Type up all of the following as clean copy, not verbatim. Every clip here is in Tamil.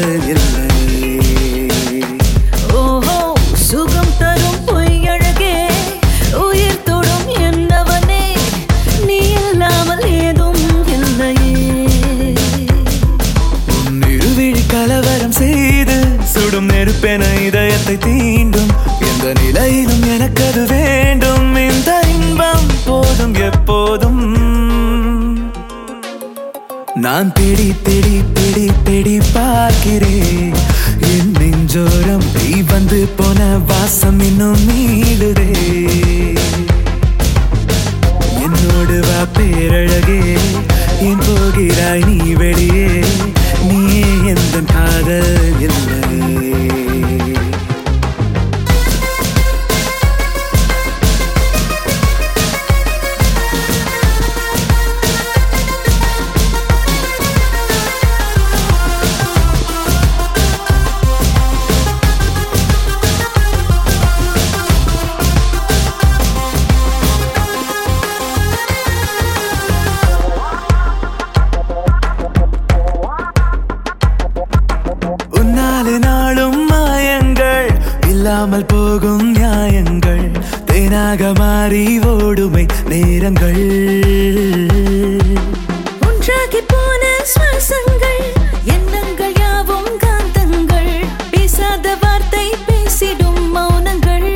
காதல் இல்லை. ஓஹோ சுகம் தரும் பொய்யழகே உயிர் தொடும் என்னவனே நீ இல்லாமல் ஏதும் இல்லையே. உன் இருவிழி கலவரம் செய்து சுடும் நெருப்பென இதயத்தை தீண்டும் எந்த நிலையிலும் எனக்கு அது வேண்டும். இந்த இன்பம் போதும் எப்போதும். நான் தேடி தேடி தேடி தேடி பார்க்கிறேன் என் நெஞ்சோரம் நீ வந்து போன வாசம் இன்னும் நீடுதே. என்னோடு வா பேரழகே என் போகிறாய் நீ வெளியே நீயே எந்த காதல் இல்லை. நாளும் மாயங்கள் இல்லாமல் போகும் நியாயங்கள் தேனாக மாறி ஓடுமை நேரங்கள். ஒன்றாகி போன சுவாசங்கள் எண்ணங்கள் யாவும் காந்தங்கள் பேசாத வார்த்தை பேசிடும் மௌனங்கள்.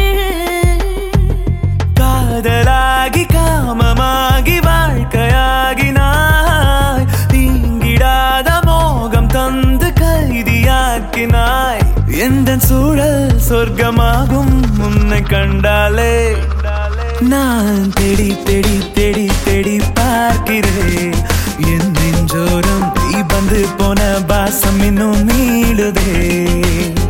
காதலாகி காமமாகி வாழ்க்கையாகினாய் தீங்கிடாத மோகம் தந்து கைதியாக்கினாய். எந்த சூழல் சொர்க்கமாகும் உன்னை கண்டாலே. நான் தேடி தேடி தேடி தேடி பார்க்கிறேன் என் நெஞ்சோரம் நீ வந்து போன வாசம் இன்னும் நீடுதே.